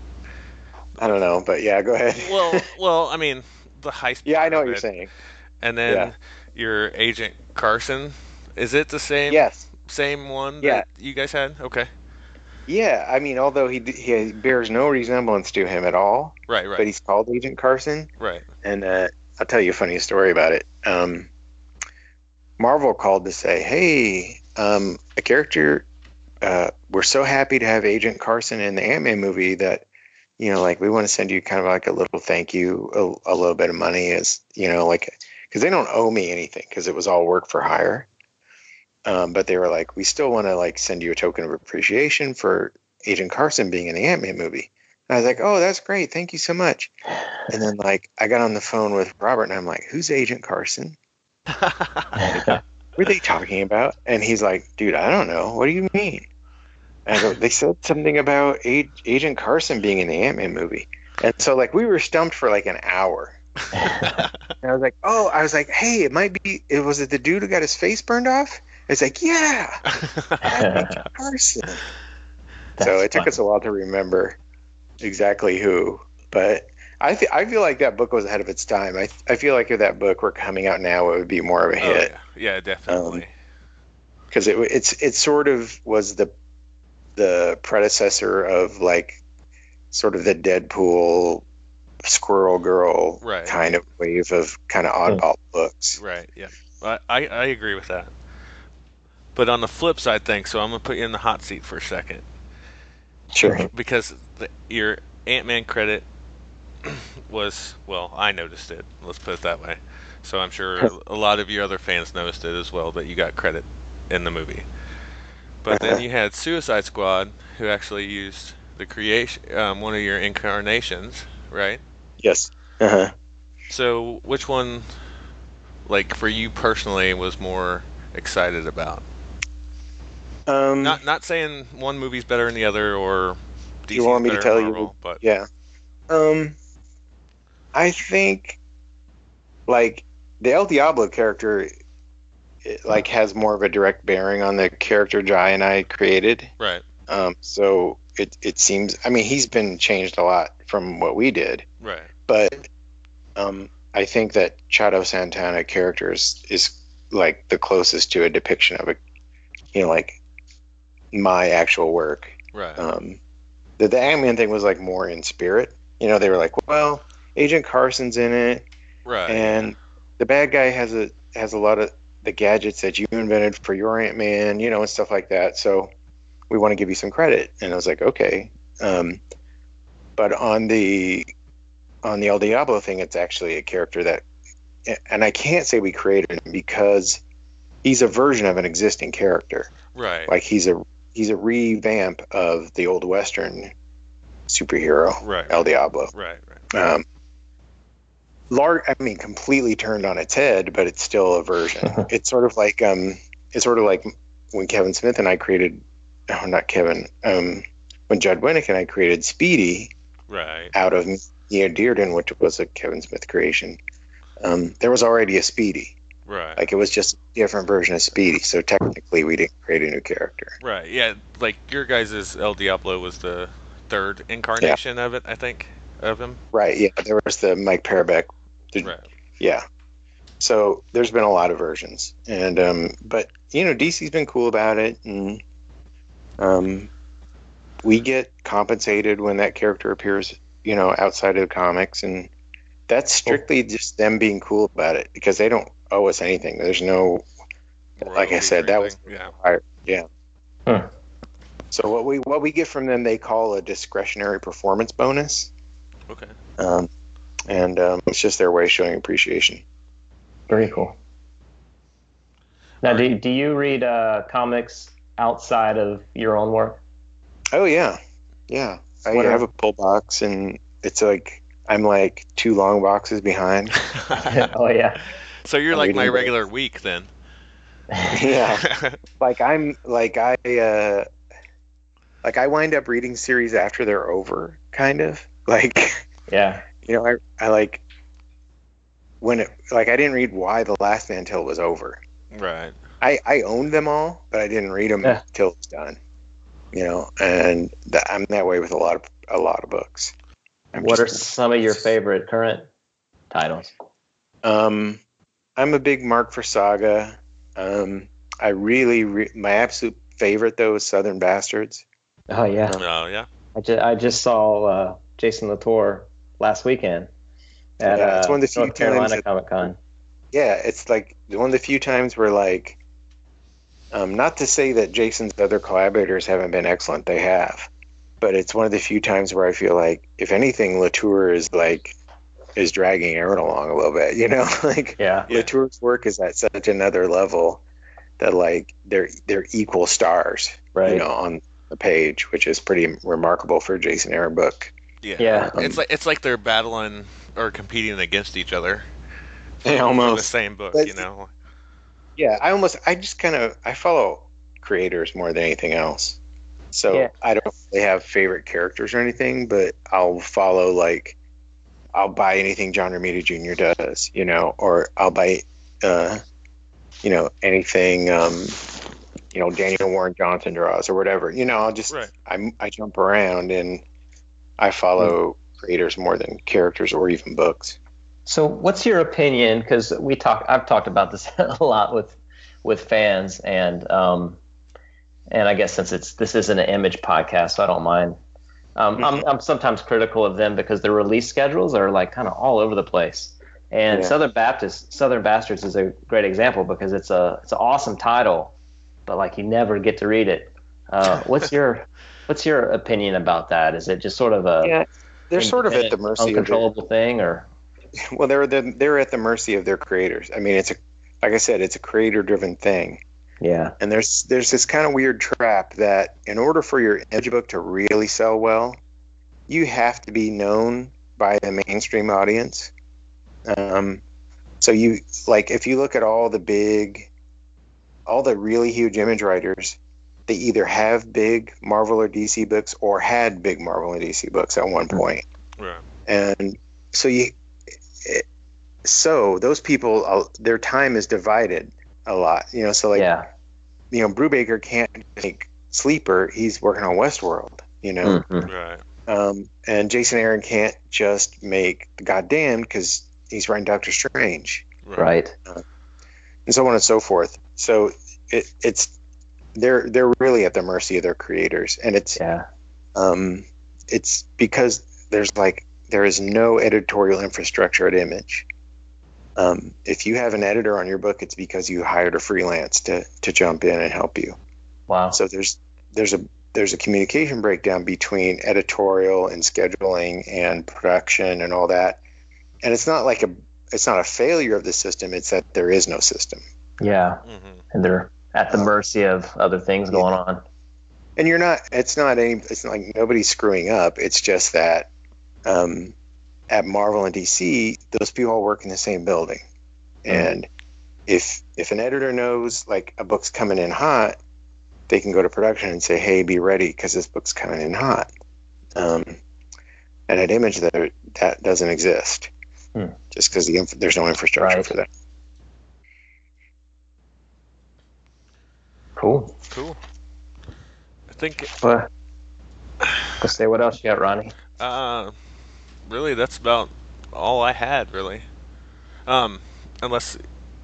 I don't know, but yeah, go ahead. Well, well, I mean the heist. yeah, I part know of what you're it. saying. And then Yeah. your Agent Carson, is it the same? Yes. Same one Yeah. that you guys had? Okay. Yeah. I mean, although he he bears no resemblance to him at all, Right, right, but he's called Agent Carson. right. And uh, I'll tell you a funny story about it. Um, Marvel called to say, hey, um, a character, uh, we're so happy to have Agent Carson in the Ant-Man movie that, you know, like we want to send you kind of like a little thank you, a, a little bit of money as, you know, like, because they don't owe me anything because it was all work for hire. Um, but they were like, we still want to like send you a token of appreciation for Agent Carson being in the Ant-Man movie. And I was like, oh, that's great. Thank you so much. And then like I got on the phone with Robert and I'm like, who's Agent Carson? What are they talking about? And he's like, dude, I don't know. What do you mean? And I go, they said something about A- Agent Carson being in the Ant-Man movie. And so like we were stumped for like an hour. And I was like, oh, I was like, hey, it might be, it was it the dude who got his face burned off? It's like, yeah, that's Agent Carson. So it took fun. us a while to remember exactly who, but I th- I feel like that book was ahead of its time. I I feel like if that book were coming out now, it would be more of a Oh, hit yeah. yeah, definitely. because it it's it sort of was the the predecessor of like sort of the Deadpool Squirrel Girl Right. kind of wave of kind of oddball books. Right, yeah. I, I, I agree with that. But on the flip side thing, so I'm going to put you in the hot seat for a second. Sure. Because the, your Ant-Man credit was, well, I noticed it. Let's put it that way. So I'm sure a lot of your other fans noticed it as well, that you got credit in the movie. But then you had Suicide Squad, who actually used the creation, um, one of your incarnations, right? Yes. Uh huh. So which one, like for you personally, was more excited about? Um, Not not saying one movie's better than the other or D C's you want me to better tell than Marvel, you? but Yeah. Um, I think like the El Diablo character, it, like has more of a direct bearing on the character Jai and I created. right, Um, so it it seems. I mean, he's been changed a lot from what we did, right, but um, I think that Chado Santana character is, is like the closest to a depiction of a, you know, like my actual work. right, Um, the, the Ant-Man thing was like more in spirit. You know, they were like, well, Agent Carson's in it, right, and the bad guy has a has a lot of the gadgets that you invented for your Ant-Man, you know, and stuff like that. So we want to give you some credit. And I was like, okay. Um, but on the on the El Diablo thing, it's actually a character that, and I can't say we created him because he's a version of an existing character. right, Like he's a he's a revamp of the old Western superhero, right, El Diablo. right, right, Um, lar- I mean, completely turned on its head, but it's still a version. It's sort of like um, it's sort of like when Kevin Smith and I created, oh, not Kevin, um, when Judd Winnick and I created Speedy right, out of Mia Dearden, which was a Kevin Smith creation. Um, there was already a Speedy, Right. Like it was just a different version of Speedy. So technically, we didn't create a new character. Right. Yeah. Like your guys' El Diablo was the third incarnation yeah. of it, I think, of him. Right. Yeah. There was the Mike Parabeck. The, right. Yeah. So there's been a lot of versions, and um, but you know, D C's been cool about it, and um, we get compensated when that character appears, you know, outside of the comics, and that's strictly just them being cool about it because they don't owe us anything. There's no, like I said, that was yeah, yeah. Huh. So what we what we get from them, they call a discretionary performance bonus. Okay. Um, and um, it's just their way of showing appreciation. Very cool. Now, do do you read uh, comics outside of your own work? Oh yeah, yeah. I What have are- a pull box, and it's like I'm like two long boxes behind. Oh yeah. So you're I'm like my reading regular books. week then. Yeah. Like I'm like I uh, like I wind up reading series after they're over, kind of like Yeah. you know I I like when it like I didn't read Why the Last Man till it was over. Right. I, I owned them all, but I didn't read them Yeah. till it was done. You know, and that, I'm that way with a lot of a lot of books. I'm What are just- some of your favorite current titles? Um, I'm a big Mark for Saga. Um, I really re- my absolute favorite though is Southern Bastards. Oh yeah. Oh yeah. I just I just saw uh, Jason Latour last weekend at Yeah, it's uh, one of the few North Carolina times that- Comic Con. Yeah, it's like one of the few times where like, um, not to say that Jason's other collaborators haven't been excellent, they have, but it's one of the few times where I feel like, if anything, Latour is like is dragging Aaron along a little bit, you know, like Yeah. Yeah. Latour's work is at such another level that like they're they're equal stars, Right. you know, on the page, which is pretty remarkable for a Jason Aaron book. Yeah. Yeah. It's like it's like they're battling or competing against each other. For, They for the almost- same book, but- you know. Yeah, I almost, I just kind of, I follow creators more than anything else. So Yeah. I don't really have favorite characters or anything, but I'll follow, like, I'll buy anything John Romita Junior does, you know, or I'll buy, uh, you know, anything, um, you know, Daniel Warren Johnson draws or whatever. You know, I'll just, Right. I, I jump around and I follow creators more than characters or even books. So, what's your opinion? Because we talk, I've talked about this a lot with with fans, and um, and I guess since it's this isn't an Image podcast, so I don't mind. Um, I'm I'm sometimes critical of them because their release schedules are like kind of all over the place. And Yeah. Southern Baptist, Southern Bastards is a great example because it's a it's an awesome title, but like you never get to read it. Uh, what's your what's your opinion about that? Is it just sort of a Yeah, they're sort of at the independent, mercy of their, uncontrollable thing, or well, they're the, they're at the mercy of their creators. I mean, it's a like I said, it's a creator-driven thing, yeah, and there's there's this kind of weird trap that in order for your Image book to really sell well, you have to be known by the mainstream audience. Um, so you like if you look at all the big, all the really huge Image writers, they either have big Marvel or D C books or had big Marvel and D C books at one point. Right. And so you, it, so those people, uh, their time is divided a lot, you know. So like, yeah, you know, Brubaker can't make Sleeper; he's working on Westworld, you know. Mhm. Right. Um, and Jason Aaron can't just make The Goddamned because he's writing Doctor Strange, right, and so on and so forth. So it, it's they're they're really at the mercy of their creators, and it's yeah, um, it's because there's like there is no editorial infrastructure at Image. Um, if you have an editor on your book, it's because you hired a freelance to to jump in and help you. wow, So there's there's a there's a communication breakdown between editorial and scheduling and production and all that. And it's not like a it's not a failure of the system. It's that there is no system. yeah, Mm-hmm. and they're at the mercy of other things going on. And you're not. It's not any. It's not like nobody's screwing up. It's just that um, at Marvel and D C, those people all work in the same building. And if if an editor knows like a book's coming in hot, they can go to production and say, "Hey, be ready because this book's coming in hot." Um, and at Image, that that doesn't exist, Hmm. just because the inf- there's no infrastructure Right. for that. Cool. Cool. I think. Well, let's say what else you got, Ronnie? Uh, really, that's about all I had. Really. Um, unless,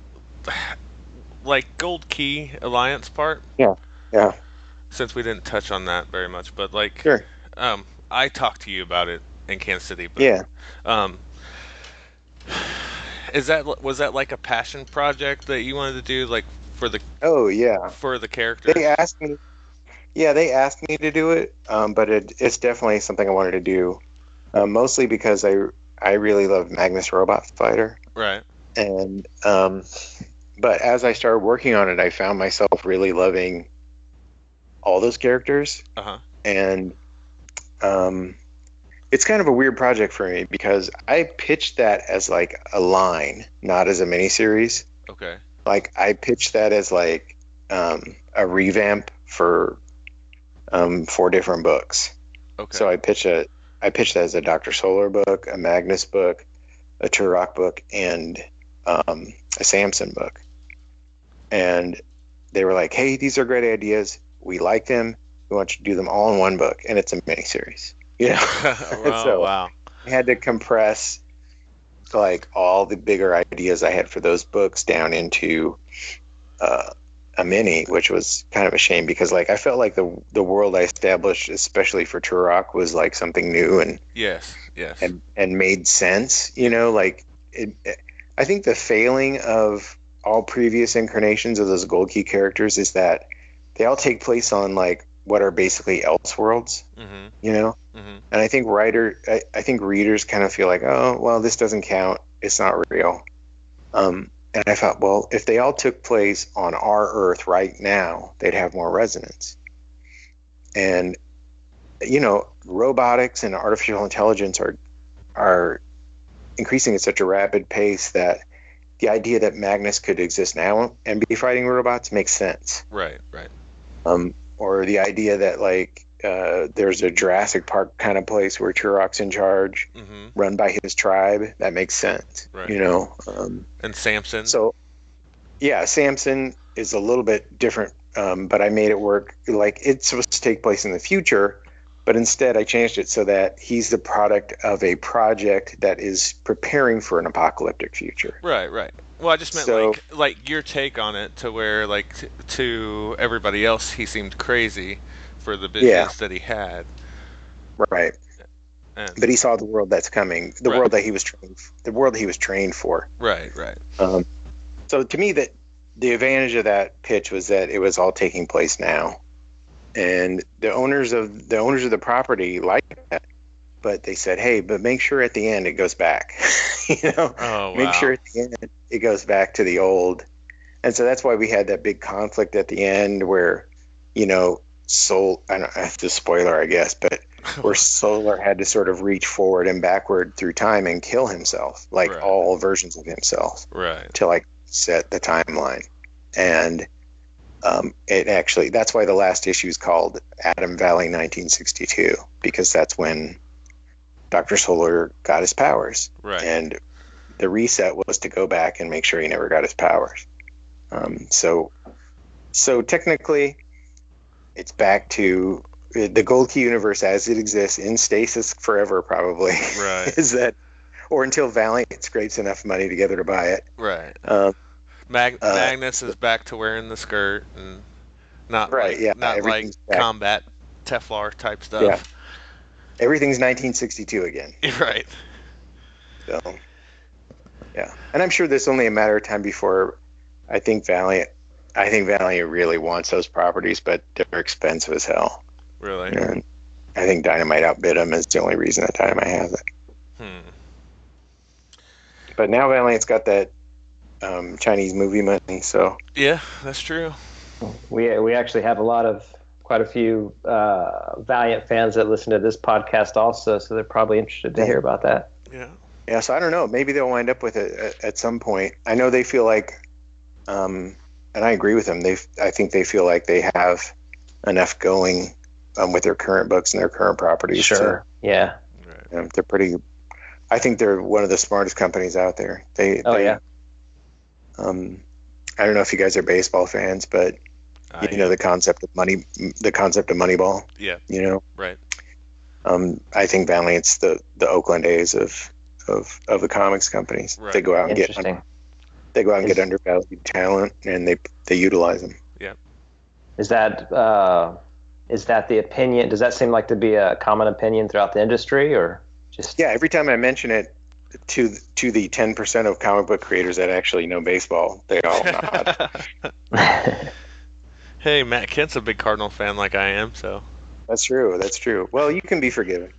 like Gold Key Alliance part. Yeah. Yeah. Since we didn't touch on that very much, but like, Sure. um, I talked to you about it in Kansas City. But, Yeah. Um, is that was that like a passion project that you wanted to do, like for the Oh yeah. for the character? They asked me. Yeah, they asked me to do it, um, but it, it's definitely something I wanted to do, uh, mostly because I I really love Magnus Robot Fighter, Right. and um, but as I started working on it, I found myself really loving all those characters, Uh huh. and um, it's kind of a weird project for me because I pitched that as like a line, not as a miniseries. Okay. Like I pitched that as like um, a revamp for um, four different books. Okay. So I pitched a I pitched that as a Doctor Solar book, a Magnus book, a Turok book, and um, a Samson book. And they were like, "Hey, these are great ideas. We like them. We want you to do them all in one book, and it's a miniseries." You know. oh, So wow. I had to compress like all the bigger ideas I had for those books down into uh, a mini, which was kind of a shame because like I felt like the the world I established, especially for Turok, was like something new and Yes. Yes. and and made sense. You know, like it, I think the failing of all previous incarnations of those Gold Key characters is that they all take place on like what are basically Elseworlds. mm-hmm. You know. Mm-hmm. And I think writer, I, I think readers kind of feel like, oh, well, this doesn't count. It's not real. Um, and I thought, well, if they all took place on our Earth right now, they'd have more resonance. And you know, robotics and artificial intelligence are are increasing at such a rapid pace that the idea that Magnus could exist now and be fighting robots makes sense. Right. Right. Um, or the idea that like. Uh, there's a Jurassic Park kind of place where Turok's in charge, Mm-hmm. run by his tribe. That makes sense, Right. you know. Um, And Samson. so, yeah, Samson is a little bit different, um, but I made it work. Like it's supposed to take place in the future, but instead I changed it so that he's the product of a project that is preparing for an apocalyptic future. Right. Right. Well, I just meant So- like like your take on it, to where like t- to everybody else he seemed crazy for the visions Yeah. that he had. Right. And, But he saw the world that's coming, the Right. world that he was trained, the world he was trained for. right. Right. Um, so to me, that the advantage of that pitch was that it was all taking place now, and the owners of the owners of the property liked that, but they said, "Hey, but make sure at the end it goes back." you know, Oh, make wow. sure at the end it goes back to the old, and so that's why we had that big conflict at the end where, you know, Soul. I don't have to spoiler, I guess, but where Solar had to sort of reach forward and backward through time and kill himself, like Right. all versions of himself, Right. to like set the timeline. And um, it actually, that's why the last issue is called Atom Valley nineteen sixty-two, because that's when Doctor Solar got his powers. Right. And the reset was to go back and make sure he never got his powers. Um, so, so technically, it's back to the Gold Key universe as it exists in stasis forever, probably. Right. Is that, or until Valiant scrapes enough money together to buy it. Right. Um, Mag- Uh, Magnus is back to wearing the skirt and not Right, like, yeah, not like everything's back. combat Teflar type stuff. Yeah. Everything's nineteen sixty-two again. Right. So, yeah, and I'm sure there's only a matter of time before I think Valiant. I think Valiant really wants those properties, but they're expensive as hell. Really. And I think Dynamite outbid them. Is the only reason that Dynamite has it. Hmm. But now Valiant's got that um, Chinese movie money, so Yeah, that's true. We we actually have a lot of quite a few uh, Valiant fans that listen to this podcast also, so they're probably interested to hear about that. Yeah. yeah. So I don't know. Maybe they'll wind up with it at, at some point. I know they feel like, um, and I agree with them. They, I think they feel like they have enough going um, with their current books and their current properties. Sure. Yeah. Right. So, um, they're pretty. I think they're one of the smartest companies out there. They. Oh they, yeah. Um, I don't know if you guys are baseball fans, but Uh, you know, the concept of money, the concept of Moneyball. Yeah. You know, Right. um, I think Valiant's the the Oakland A's of of of the comics companies. Right. They go out and get Interesting. they go out and Is- get undervalued talent, and they they utilize them. Is that uh, is that the opinion? Does that seem like to be a common opinion throughout the industry, or just Yeah, every time I mention it to to the ten percent of comic book creators that actually know baseball, they all nod. Hey, Matt Kent's a big Cardinal fan like I am, so. That's true. That's true. Well, you can be forgiven.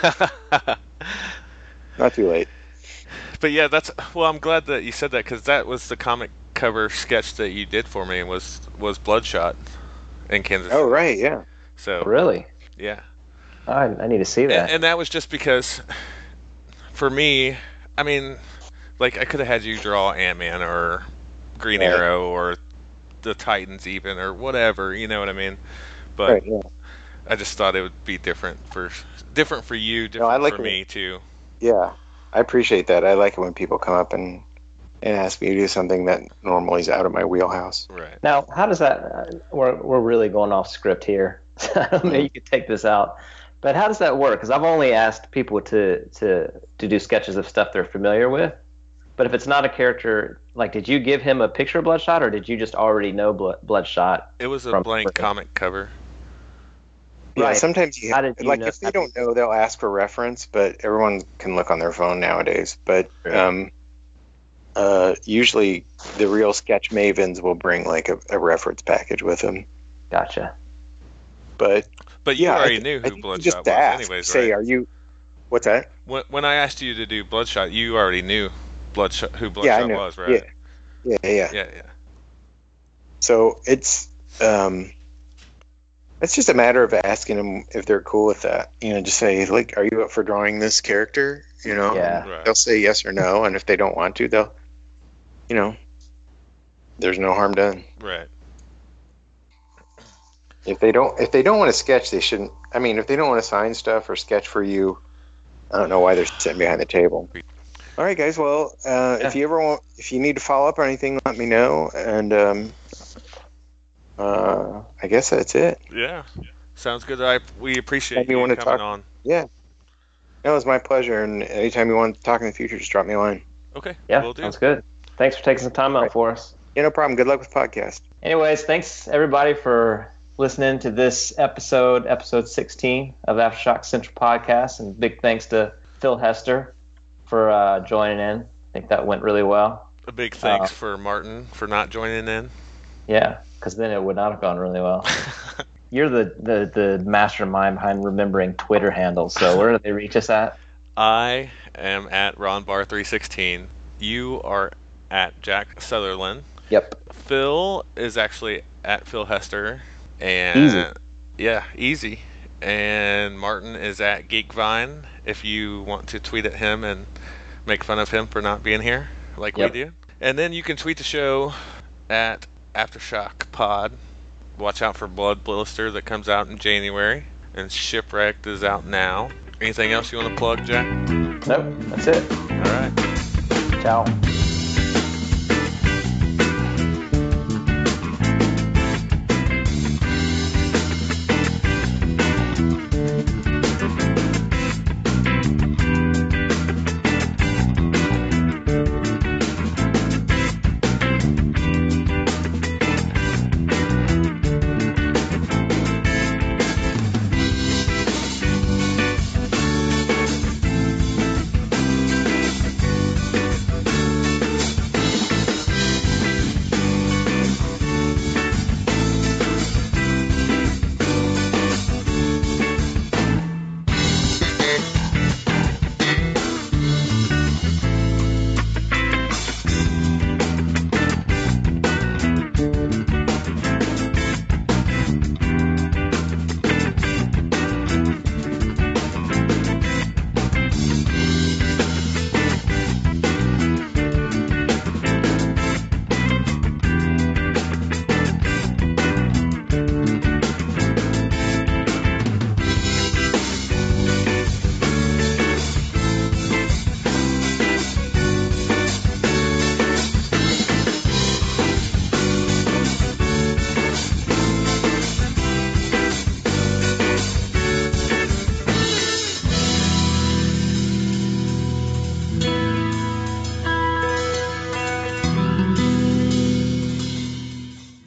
Not too late. But yeah, that's well. I'm glad that you said that because that was the comic cover sketch that you did for me was was Bloodshot in Kansas. Oh, right. Yeah. So really? yeah, I, I need to see that. and, and that was just because for me, I mean, like I could have had you draw Ant-Man or Green Right. Arrow or the Titans even or whatever, you know what I mean? But Right. Yeah. I just thought it would be different for different for you, No, different I like for it. me too. Yeah. I appreciate that. I like it when people come up and and ask me to do something that normally is out of my wheelhouse. Right. Now, how does that? Uh, we're we're really going off script here. I don't know. You could take this out, but how does that work? Because I've only asked people to to to do sketches of stuff they're familiar with. But if it's not a character, like, did you give him a picture of Bloodshot, or did you just already know Blood, Bloodshot? It was a From- blank comic cover. Yeah, Right. sometimes you How have, did you like know- if they don't know, they'll ask for reference, but everyone can look on their phone nowadays. But Right. um, uh, usually the real sketch mavens will bring like a, a reference package with them. Gotcha. But But you yeah, already I, knew I who think you Bloodshot just was, ask, anyways, say, right? are you? What's that? When, when I asked you to do Bloodshot, you already knew Bloodshot who Yeah, I Bloodshot know. was, right? Yeah, yeah, yeah. yeah, yeah. So it's um, it's just a matter of asking them if they're cool with that. You know, just say like, "Are you up for drawing this character?" You know, Yeah. Right. they'll say yes or no, and if they don't want to, they'll, you know, there's no harm done. Right. If they don't, if they don't want to sketch, they shouldn't. I mean, if they don't want to sign stuff or sketch for you, I don't know why they're sitting behind the table. All right, guys. Well, uh, if Yeah. you ever want, if you need to follow up or anything, let me know. And um, uh, I guess that's it. Yeah. Sounds good. I we appreciate Anytime you you wanna coming talk- on. Yeah. No, it was my pleasure. And anytime you want to talk in the future, just drop me a line. Okay. Yeah, Will do. sounds good. Thanks for taking some time out Right. for us. Yeah, no problem. Good luck with the podcast. Anyways, thanks everybody for listening to this episode, episode sixteen of Aftershock Central Podcast, and big thanks to Phil Hester for uh, joining in. I think that went really well. A big thanks Uh, for Martin for not joining in. Yeah, because then it would not have gone really well. You're the, the, the mastermind behind remembering Twitter handles, so where do they reach us at? I am at Ron Bar three sixteen. You are at Jack Sutherland. Yep. Phil is actually at Phil Hester. And Easy. Yeah, easy. And Martin is at Geekvine if you want to tweet at him and make fun of him for not being here like Yep. we do. And then you can tweet the show at Aftershock Pod. Watch out for Blood Blister that comes out in January. And Shipwrecked is out now. Anything else you want to plug, Jack? Nope, that's it. All right. Ciao.